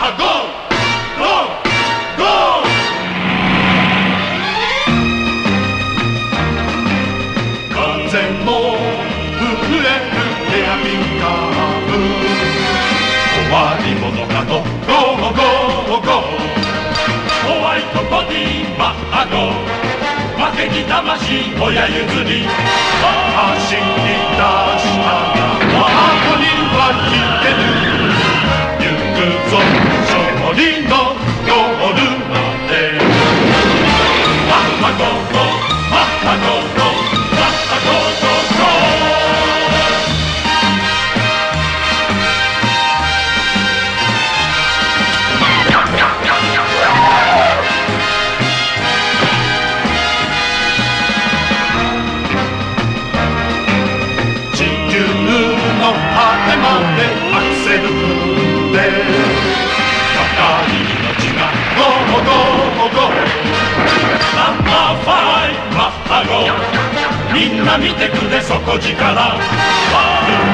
ハゴーゴーゴー。風も震えるヘアピンカーブ、終わり者かとゴーゴーゴー。ホワイトボディマハゴー、負けに魂親譲り走り出したが後には消える。行くぞ勝利のゴールまで。マハゴーゴーマハゴーゴーマハゴーゴーゴー。果てまでアクセル踏んで高い命がゴーゴーゴー。ナンバー5マッハゴー、みんな見てくれ底力。